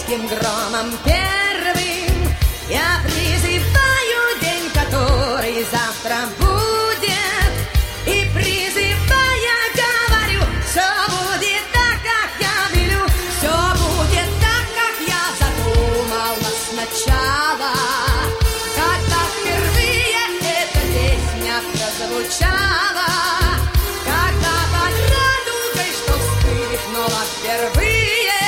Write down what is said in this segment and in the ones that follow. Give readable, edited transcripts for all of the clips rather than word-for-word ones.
низким громом первым я призываю день, который завтра будет, и призывая говорю, все будет так, как я велю, все будет так, как я задумала сначала, когда впервые эта песня прозвучала, когда под радугой, что вспыхнула впервые.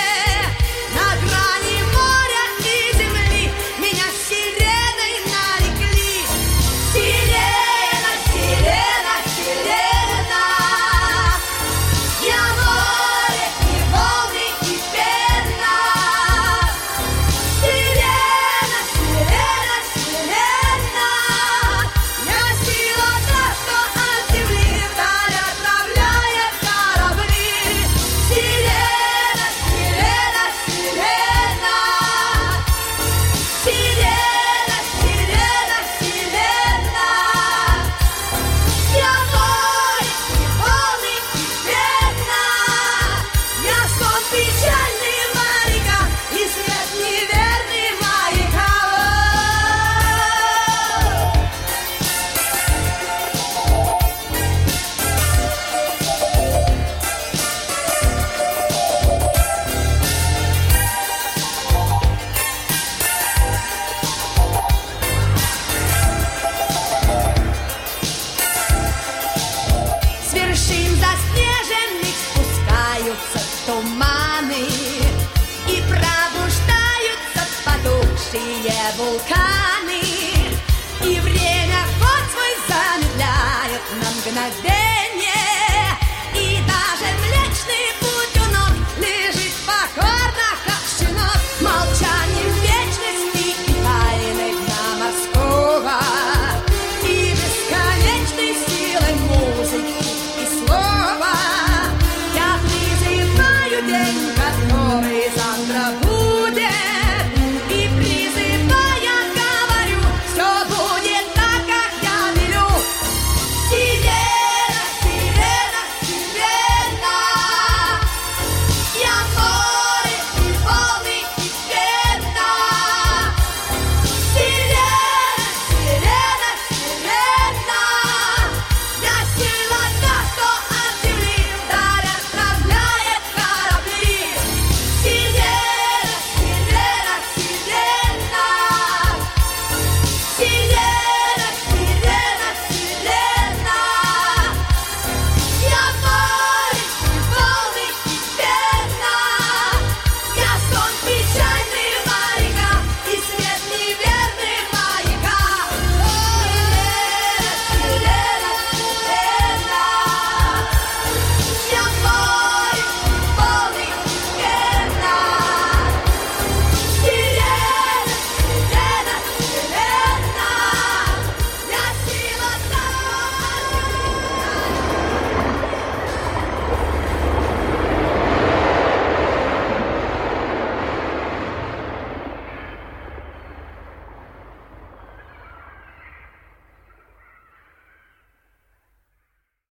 Туманы и пробуждаются потухшие вулканы, и время ход свой замедляет на мгновение.